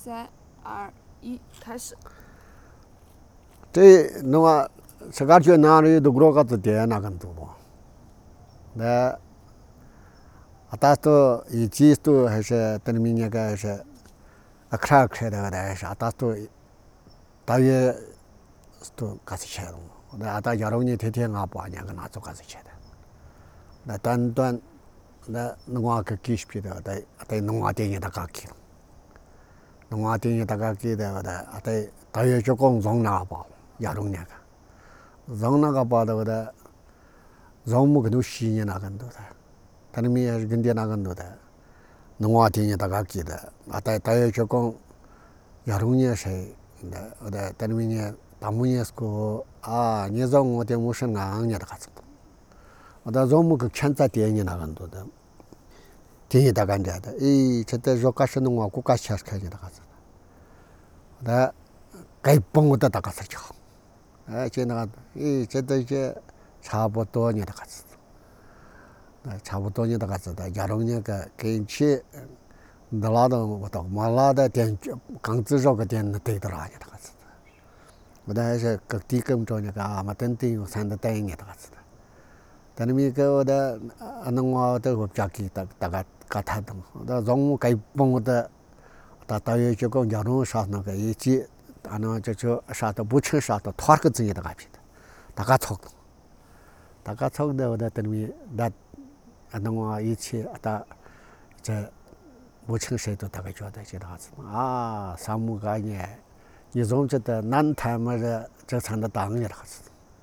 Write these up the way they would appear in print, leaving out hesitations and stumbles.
3、2、1，开始。 这那么自个觉哪里都过个子点那个多不？那大多以前都还是等明年个是开的还是大多大约都开始吃了。那大家容易天天把年个拿走开始吃的。那短那农话个几十批的，在农话店也大家去了。农话店也大家去的，在大约就讲种那个包，亚容年个，种那个包的，种木个都西年那个多的，他那边是跟店那个多的，农话店也大家去的，大约就讲亚容年谁的，他那边大木年是个你种我的木是硬年的个子，种木个全在店里那个多的。店也大干的，这在说个是农话，国家吃开的个子，那该帮我的大个子吃，这那个，这都这差不多年的个子，差不多年的个子的，假如那个跟去，那拉到我到马拉的店，刚子绕个店那对的啦年的个子，我的还是各地跟着那个嘛等等三的等年的个子的，但那边个我的农话都我家给大家。个他的，那种该帮我的，大约就讲假如啥那个一季，就啥都不成啥都拖个子也得个皮的，大家操的我的等于那话一起这不成谁都大概觉得这样子三亩个年，一种这的南台嘛这才能当也的子。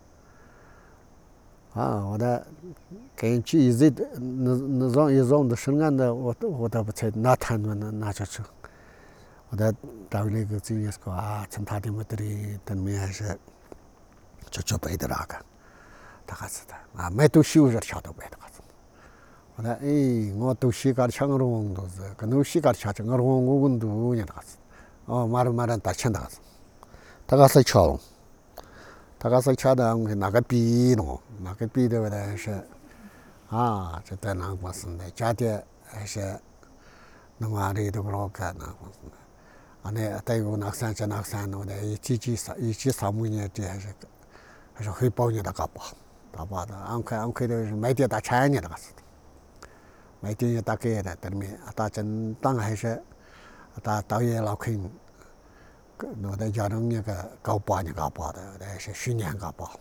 我的根据一直那种一种的生安的，我都不猜那谈论那就是，我的到那个这也是个从他的么的等面还是就背的那个，大概是的没都修着跳到背的个子，我的我都西个抢我龙都是，跟都西个抢我龙我温度呢那个子，马上打钱那个子，大概是巧。大概是吃的那个币喏，那个币的话呢是，这在那个是的，家的还是农话里头个老干那个是的，那对于那山喏的，一起3亩年的还是会包年的个包，大包的，俺快的是买点大产业那个是的，买点也大概的，等面大真当还是大爷老亏。我在家中那个搞包那个包的，那是去年个包，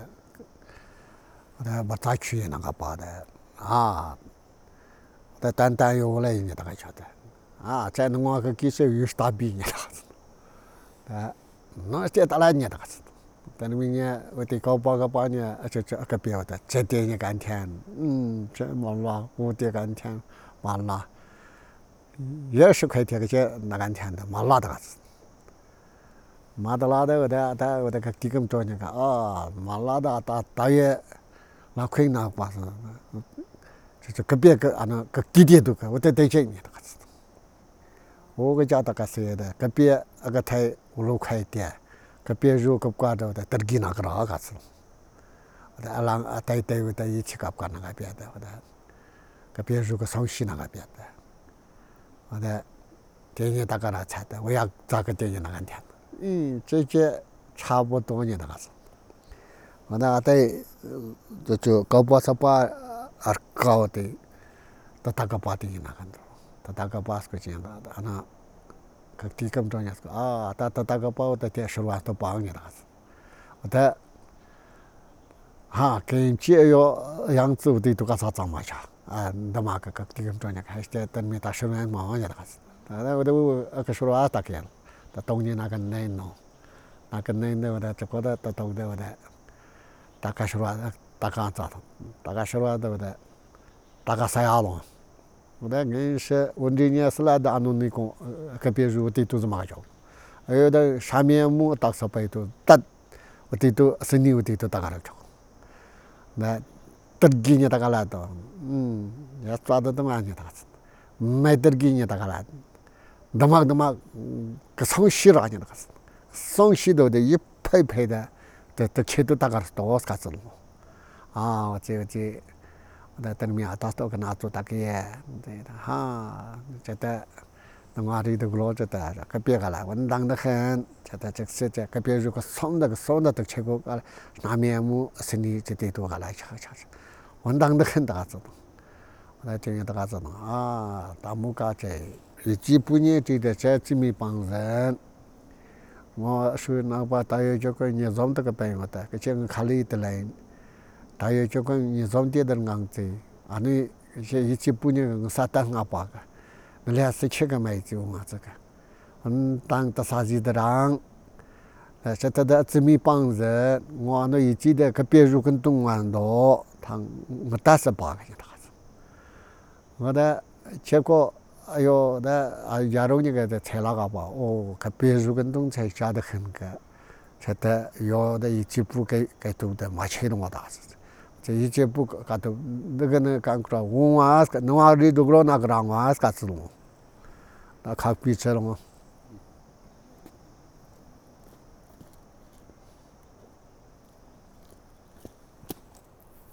那不咋去那个包的那单有来人家大概晓得在那我个技术有大比呢那这大来年那个子，但那明年我得搞包个包呢，这个标的，这点也干天，这么拉5点干天，完了，20块钱个这那干天的，没拉的个子。马德拉的我的个地根找那个马拉的大约那块那把是，这个别个个地点都个我得这你那个子，我个家大概是的，个别那个台5、6块点，个别如个挂着的得给那个那个子，我的带我的一起个挂那个别的，我的个别如个上西那个别的，我的电影大概那才的，我要咋个电影那个天。这差不多呢那个是，我那对就搞不是把搞的，都大个把的那个的，都大个把是个这样的，那个地根中也是大个把的电10万都帮你那个是，我的跟节约样子的都个啥涨嘛下那么个地根中也还是等面打10万忙也那个是，我都10万大概了。冬年那个奶喏，那个奶的我的这个的冬的我的，大概10万，大概咋的？大概10万的我的，大概3亚了。我的人是我这年是来的安弄那个，个别如的都是麻椒，还有的上面木到10倍都，我的都是牛的都大概了着，那得给你大概来的，要抓到么你大概，没得给你大概来。那么个上西了呢那个是，上西头的一排排的，都切都大概是多少子了，我在等面大多个拿做大概对的这的， 我这头老着的，个别个了，我当得很，这是这个别如果送的都吃过个，拿面目身体这得多个来吃，我当得很大子的，我来听大子的啊，大木家这几百年这么帮人，我说那把大约就个你装这个病我的，个这个看里的来，大约就个你装点的样子，啊你这几百年啥当啊把个。来是吃个没酒嘛这个，当的啥子的人，这的这么帮人，我那一记得个别如跟东安多，他我打18个人他子，我的结果哎呦那啊亚洲那个菜那个吧，哦个别如跟东菜加的很个，这的有的一几步给都的没吃的我打子。这一节不搞都那个呢，刚说我里头那个让我是搞子了，那看比车了嘛。